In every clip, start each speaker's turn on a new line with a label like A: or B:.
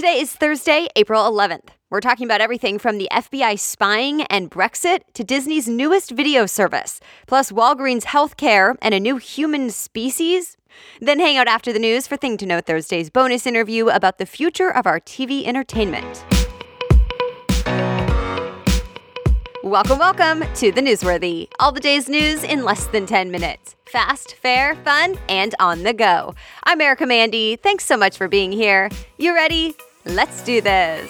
A: Today is Thursday, April 11th. We're talking about everything from the FBI spying and Brexit to Disney's newest video service, plus Walgreens healthcare and a new human species. Then hang out after the news for Thing to Know Thursday's bonus interview about the future of our TV entertainment. Welcome to The Newsworthy. All the day's news in less than 10 minutes. Fast, fair, fun, and on the go. I'm Erica Mandy. Thanks so much for being here. You ready? Let's do this.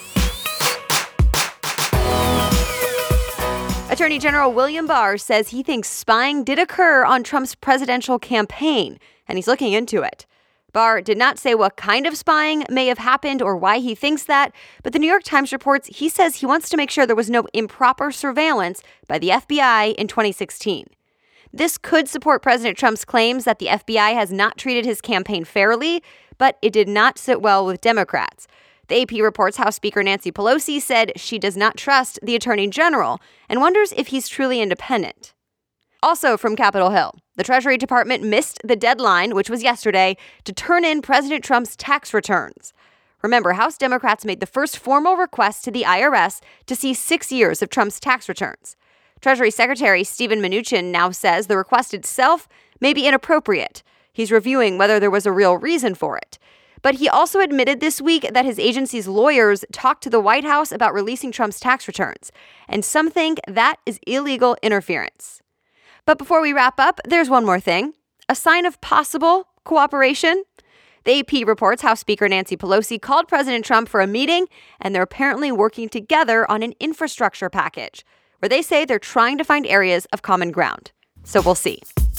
A: Attorney General William Barr says he thinks spying did occur on Trump's presidential campaign, and he's looking into it. Barr did not say what kind of spying may have happened or why he thinks that, but the New York Times reports he says he wants to make sure there was no improper surveillance by the FBI in 2016. This could support President Trump's claims that the FBI has not treated his campaign fairly, but it did not sit well with Democrats. The AP reports House Speaker Nancy Pelosi said she does not trust the Attorney General and wonders if he's truly independent. Also from Capitol Hill, the Treasury Department missed the deadline, which was yesterday, to turn in President Trump's tax returns. Remember, House Democrats made the first formal request to the IRS to see 6 years of Trump's tax returns. Treasury Secretary Steven Mnuchin now says the request itself may be inappropriate. He's reviewing whether there was a real reason for it. But he also admitted this week that his agency's lawyers talked to the White House about releasing Trump's tax returns, and some think that is illegal interference. But before we wrap up, there's one more thing. A sign of possible cooperation. The AP reports House Speaker Nancy Pelosi called President Trump for a meeting, and they're apparently working together on an infrastructure package, where they say they're trying to find areas of common ground. So we'll see.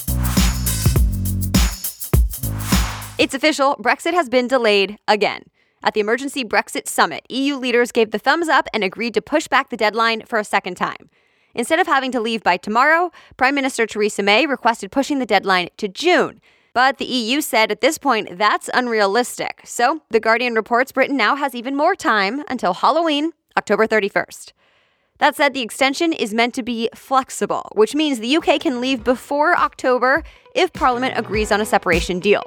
A: It's official, Brexit has been delayed again. At the Emergency Brexit Summit, EU leaders gave the thumbs up and agreed to push back the deadline for a second time. Instead of having to leave by tomorrow, Prime Minister Theresa May requested pushing the deadline to June. But the EU said at this point that's unrealistic. So The Guardian reports Britain now has even more time until Halloween, October 31st. That said, the extension is meant to be flexible, which means the UK can leave before October if Parliament agrees on a separation deal.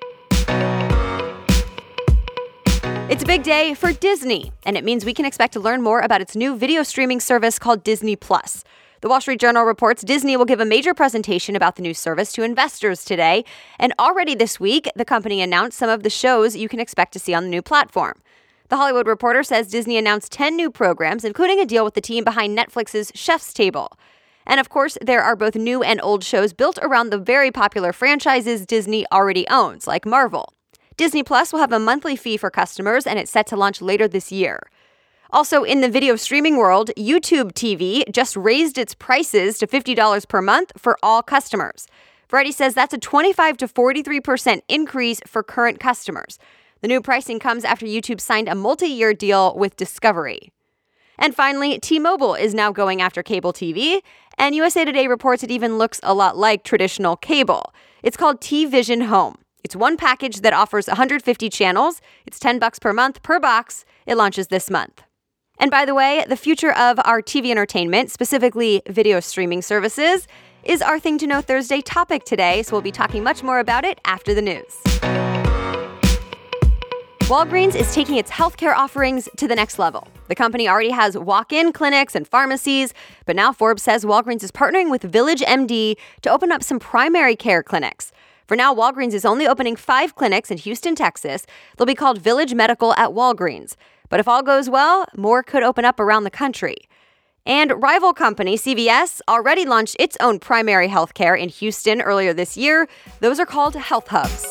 A: It's a big day for Disney, and it means we can expect to learn more about its new video streaming service called Disney+. The Wall Street Journal reports Disney will give a major presentation about the new service to investors today, and already this week, the company announced some of the shows you can expect to see on the new platform. The Hollywood Reporter says Disney announced 10 new programs, including a deal with the team behind Netflix's Chef's Table. And of course, there are both new and old shows built around the very popular franchises Disney already owns, like Marvel. Disney Plus will have a monthly fee for customers, and it's set to launch later this year. Also, in the video streaming world, YouTube TV just raised its prices to $50 per month for all customers. Variety says that's a 25 to 43% increase for current customers. The new pricing comes after YouTube signed a multi-year deal with Discovery. And finally, T-Mobile is now going after cable TV, and USA Today reports it even looks a lot like traditional cable. It's called T-Vision Home. It's one package that offers 150 channels. It's $10 per month per box. It launches this month. And by the way, the future of our TV entertainment, specifically video streaming services, is our Thing to Know Thursday topic today, so we'll be talking much more about it after the news. Walgreens is taking its healthcare offerings to the next level. The company already has walk-in clinics and pharmacies, but now Forbes says Walgreens is partnering with VillageMD to open up some primary care clinics. For now, Walgreens is only opening 5 clinics in Houston, Texas. They'll be called Village Medical at Walgreens. But if all goes well, more could open up around the country. And rival company CVS already launched its own primary health care in Houston earlier this year. Those are called Health Hubs.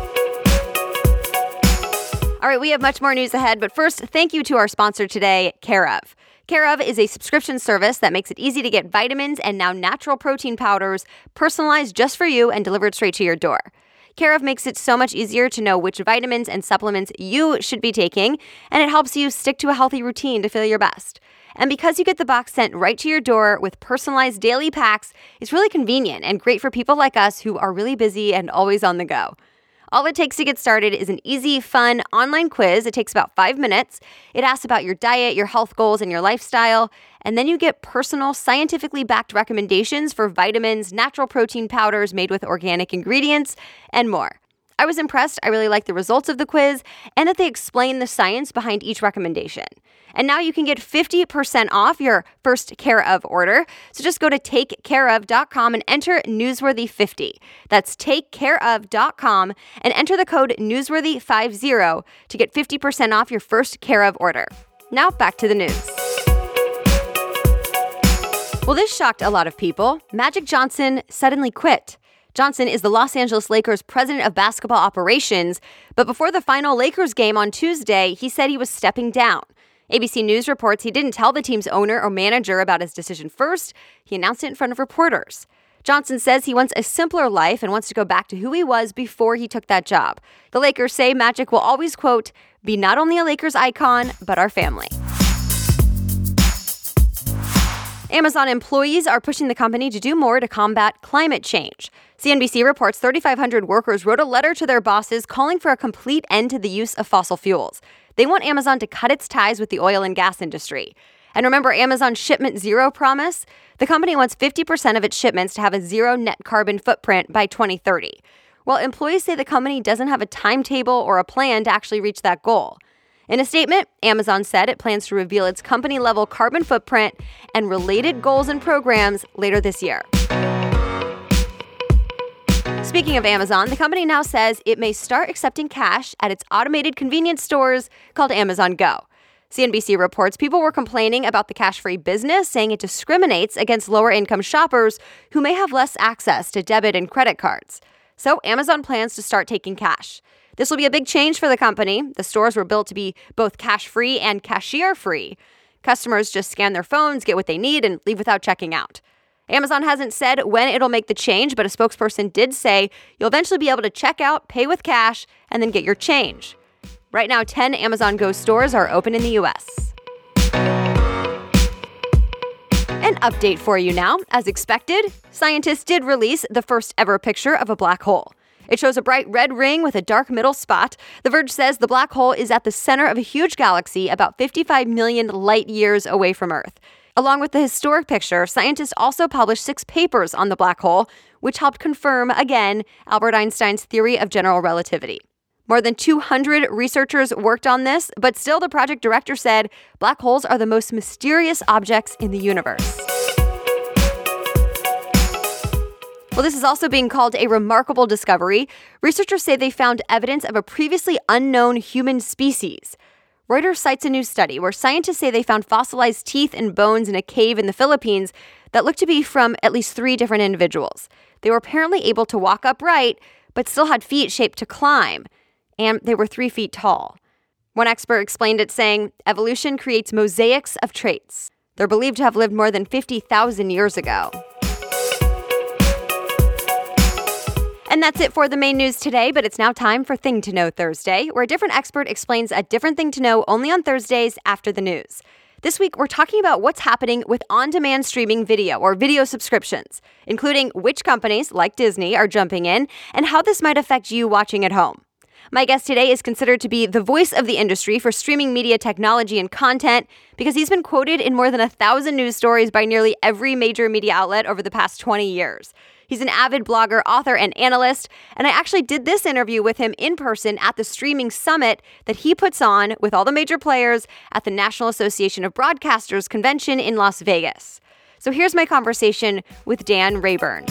A: All right, we have much more news ahead, but first, thank you to our sponsor today, Care of. Care of is a subscription service that makes it easy to get vitamins and now natural protein powders personalized just for you and delivered straight to your door. Care of makes it so much easier to know which vitamins and supplements you should be taking, and it helps you stick to a healthy routine to feel your best. And because you get the box sent right to your door with personalized daily packs, it's really convenient and great for people like us who are really busy and always on the go. All it takes to get started is an easy, fun online quiz. It takes about 5 minutes. It asks about your diet, your health goals, and your lifestyle. And then you get personal, scientifically backed recommendations for vitamins, natural protein powders made with organic ingredients, and more. I was impressed. I really liked the results of the quiz and that they explain the science behind each recommendation. And now you can get 50% off your first Care of order. So just go to takecareof.com and enter Newsworthy50. That's takecareof.com and enter the code Newsworthy50 to get 50% off your first Care of order. Now back to the news. Well, this shocked a lot of people. Magic Johnson suddenly quit. Johnson is the Los Angeles Lakers president of basketball operations, but before the final Lakers game on Tuesday, he said he was stepping down. ABC News reports he didn't tell the team's owner or manager about his decision first. He announced it in front of reporters. Johnson says he wants a simpler life and wants to go back to who he was before he took that job. The Lakers say Magic will always, quote, be not only a Lakers icon, but our family. Amazon employees are pushing the company to do more to combat climate change. CNBC reports 3,500 workers wrote a letter to their bosses calling for a complete end to the use of fossil fuels. They want Amazon to cut its ties with the oil and gas industry. And remember Amazon's Shipment Zero promise? The company wants 50% of its shipments to have a zero net carbon footprint by 2030. Well, employees say the company doesn't have a timetable or a plan to actually reach that goal. In a statement, Amazon said it plans to reveal its company-level carbon footprint and related goals and programs later this year. Speaking of Amazon, the company now says it may start accepting cash at its automated convenience stores called Amazon Go. CNBC reports people were complaining about the cash-free business, saying it discriminates against lower-income shoppers who may have less access to debit and credit cards. So Amazon plans to start taking cash. This will be a big change for the company. The stores were built to be both cash-free and cashier-free. Customers just scan their phones, get what they need, and leave without checking out. Amazon hasn't said when it'll make the change, but a spokesperson did say you'll eventually be able to check out, pay with cash, and then get your change. Right now, 10 Amazon Go stores are open in the U.S. An update for you now. As expected, scientists did release the first ever picture of a black hole. It shows a bright red ring with a dark middle spot. The Verge says the black hole is at the center of a huge galaxy about 55 million light years away from Earth. Along with the historic picture, scientists also published 6 papers on the black hole, which helped confirm, again, Albert Einstein's theory of general relativity. More than 200 researchers worked on this, but still the project director said black holes are the most mysterious objects in the universe. Well, this is also being called a remarkable discovery. Researchers say they found evidence of a previously unknown human species. Reuters cites a new study where scientists say they found fossilized teeth and bones in a cave in the Philippines that looked to be from at least 3 different individuals. They were apparently able to walk upright, but still had feet shaped to climb, and they were 3 feet tall. One expert explained it saying, evolution creates mosaics of traits. They're believed to have lived more than 50,000 years ago. And that's it for the main news today, but it's now time for Thing to Know Thursday, where a different expert explains a different thing to know only on Thursdays after the news. This week, we're talking about what's happening with on-demand streaming video or video subscriptions, including which companies, like Disney, are jumping in and how this might affect you watching at home. My guest today is considered to be the voice of the industry for streaming media technology and content because he's been quoted in more than 1,000 news stories by nearly every major media outlet over the past 20 years. He's an avid blogger, author, and analyst, and I actually did this interview with him in person at the Streaming Summit that he puts on with all the major players at the National Association of Broadcasters convention in Las Vegas. So here's my conversation with Dan Rayburn.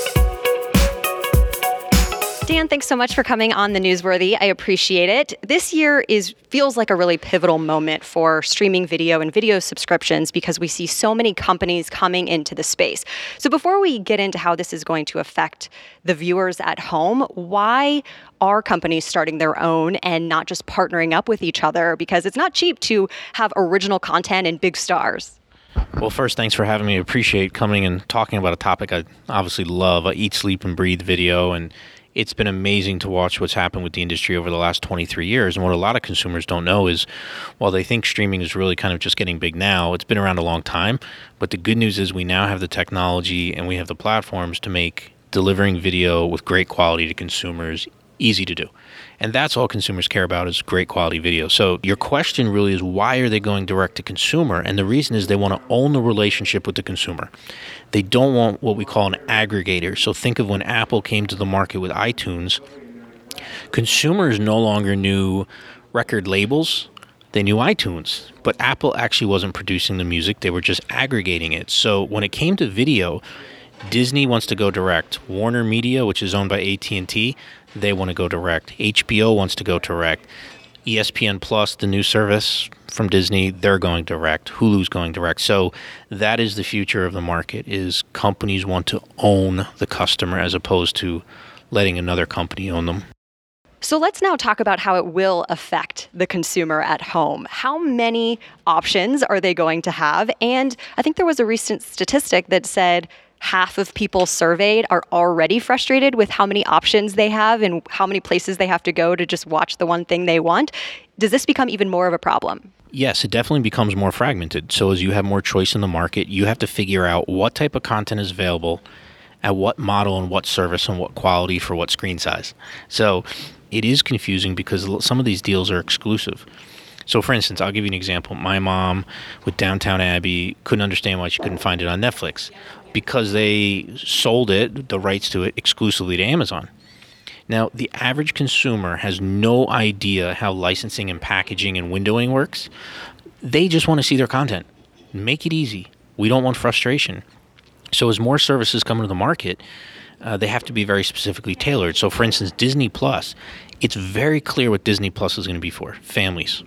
A: Dan, thanks so much for coming on The Newsworthy. I appreciate it. This year feels like a really pivotal moment for streaming video and video subscriptions because we see so many companies coming into the space. So before we get into how this is going to affect the viewers at home, why are companies starting their own and not just partnering up with each other? Because it's not cheap to have original content and big stars.
B: Well, first, thanks for having me. I appreciate coming and talking about a topic I obviously love. I eat, sleep, and breathe video, and it's been amazing to watch what's happened with the industry over the last 23 years. And what a lot of consumers don't know is, while they think streaming is really kind of just getting big now, it's been around a long time. But the good news is we now have the technology and we have the platforms to make delivering video with great quality to consumers easy to do. And that's all consumers care about is great quality video. So your question really is, why are they going direct to consumer? And the reason is they want to own the relationship with the consumer. They don't want what we call an aggregator. So think of when Apple came to the market with iTunes. Consumers no longer knew record labels. They knew iTunes, but Apple actually wasn't producing the music. They were just aggregating it. So when it came to video, Disney wants to go direct. Warner Media, which is owned by AT&T, they want to go direct. HBO wants to go direct. ESPN Plus, the new service from Disney, they're going direct. Hulu's going direct. So that is the future of the market, is companies want to own the customer as opposed to letting another company own them.
C: So let's now talk about how it will affect the consumer at home. How many options are they going to have? And I think there was a recent statistic that said half of people surveyed are already frustrated with how many options they have and how many places they have to go to just watch the one thing they want. Does this become even more of a problem?
B: Yes, it definitely becomes more fragmented. So as you have more choice in the market, you have to figure out what type of content is available, at what model and what service and what quality for what screen size. So it is confusing because some of these deals are exclusive. So for instance, I'll give you an example. My mom with Downton Abbey couldn't understand why she couldn't find it on Netflix because they sold it, the rights to it, exclusively to Amazon. Now, the average consumer has no idea how licensing and packaging and windowing works. They just want to see their content. Make it easy. We don't want frustration. So as more services come into the market, they have to be very specifically tailored. So for instance, Disney Plus, it's very clear what Disney Plus is going to be for. Families.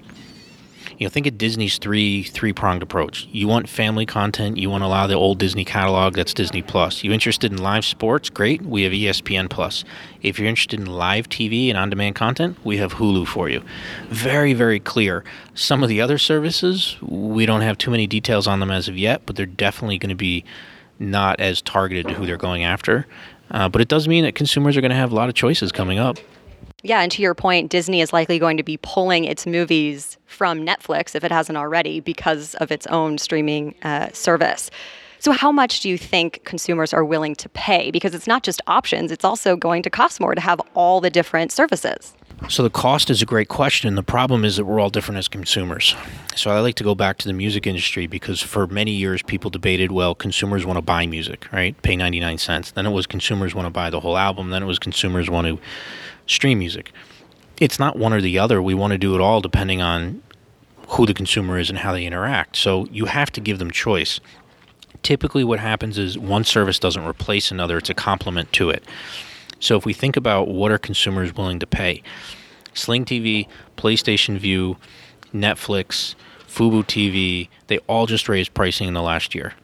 B: Think of Disney's three-pronged approach. You want family content, you want to allow the old Disney catalog, that's Disney Plus. You interested in live sports? Great, we have ESPN Plus. If you're interested in live TV and on-demand content, we have Hulu for you. Very, very clear. Some of the other services, we don't have too many details on them as of yet, but they're definitely going to be not as targeted to who they're going after. But it does mean that consumers are going to have a lot of choices coming up.
C: Yeah, and to your point, Disney is likely going to be pulling its movies from Netflix, if it hasn't already, because of its own streaming service. So how much do you think consumers are willing to pay? Because it's not just options, it's also going to cost more to have all the different services.
B: So the cost is a great question. The problem is that we're all different as consumers. So I like to go back to the music industry because for many years people debated, well, consumers want to buy music, right? Pay 99 cents. Then it was consumers want to buy the whole album. Then it was consumers want to stream music. It's not one or the other. We want to do it all depending on who the consumer is and how they interact. So you have to give them choice. Typically what happens is one service doesn't replace another. It's a complement to it. So if we think about what are consumers willing to pay, Sling TV, PlayStation Vue, Netflix, Fubo TV, they all just raised pricing in the last year.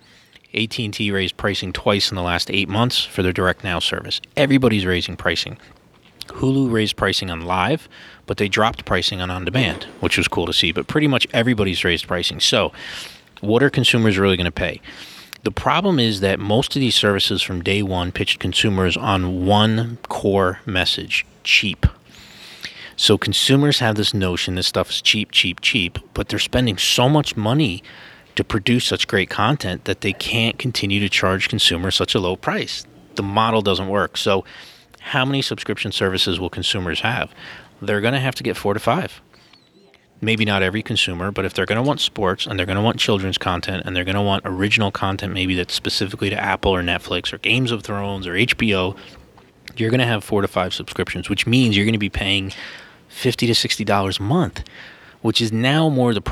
B: AT&T raised pricing twice in the last 8 months for their Direct Now service. Everybody's raising pricing. Hulu raised pricing on live, but they dropped pricing on demand, which was cool to see. But pretty much everybody's raised pricing. So what are consumers really going to pay? The problem is that most of these services from day one pitched consumers on one core message: cheap. So consumers have this notion this stuff is cheap, cheap, cheap, but they're spending so much money to produce such great content that they can't continue to charge consumers such a low price. The model doesn't work. So how many subscription services will consumers have? They're going to have to get 4 to 5. Maybe not every consumer, but if they're going to want sports and they're going to want children's content and they're going to want original content maybe that's specifically to Apple or Netflix or Games of Thrones or HBO, you're going to have 4 to 5 subscriptions, which means you're going to be paying $50 to $60 a month, which is now more than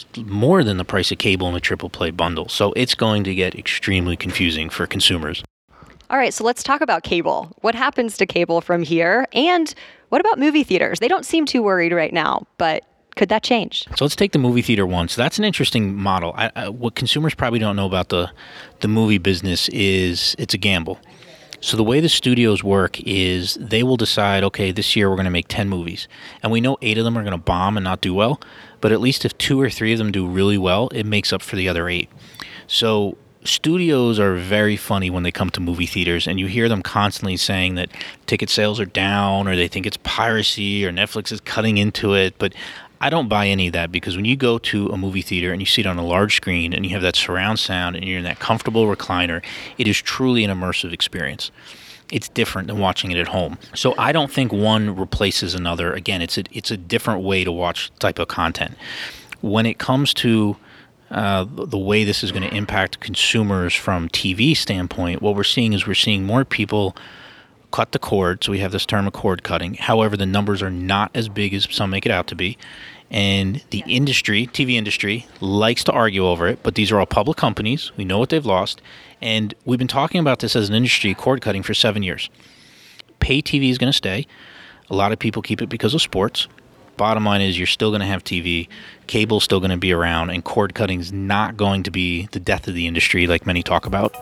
B: the price of cable in a triple play bundle. So it's going to get extremely confusing for consumers.
C: All right, so let's talk about cable. What happens to cable from here? And what about movie theaters? They don't seem too worried right now, but could that change?
B: So let's take the movie theater one. So that's an interesting model. What consumers probably don't know about the movie business is it's a gamble. So the way the studios work is they will decide, okay, this year we're going to make 10 movies. And we know 8 of them are going to bomb and not do well. But at least if 2 or 3 of them do really well, it makes up for the other 8. So studios are very funny when they come to movie theaters, and you hear them constantly saying that ticket sales are down, or they think it's piracy, or Netflix is cutting into it. But I don't buy any of that, because when you go to a movie theater and you see it on a large screen and you have that surround sound and you're in that comfortable recliner, it is truly an immersive experience. It's different than watching it at home. So I don't think one replaces another. Again, it's a different way to watch type of content. When it comes to the way this is going to impact consumers from TV standpoint, what we're seeing is we're seeing more people cut the cord. So we have this term of cord cutting. However, the numbers are not as big as some make it out to be. And the industry, TV industry, likes to argue over it, but these are all public companies. We know what they've lost. And we've been talking about this as an industry, cord cutting, for 7 years. Pay TV is going to stay. A lot of people keep it because of sports. Bottom line is you're still going to have TV. Cable's still going to be around, and cord cutting is not going to be the death of the industry like many talk about.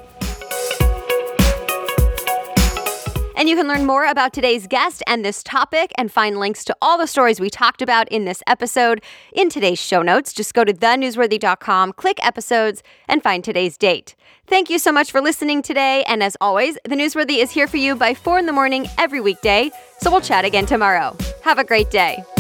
A: And you can learn more about today's guest and this topic and find links to all the stories we talked about in this episode in today's show notes. Just go to thenewsworthy.com, click episodes, and find today's date. Thank you so much for listening today. And as always, The Newsworthy is here for you by 4 in the morning every weekday. So we'll chat again tomorrow. Have a great day.